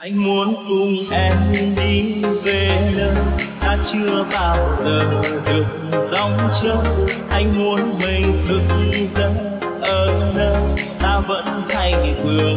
Anh muốn cùng em đi về nơi ta chưa bao giờ được dòng chơi. Anh muốn mình thức giấc ở nơi ta vẫn hay vừa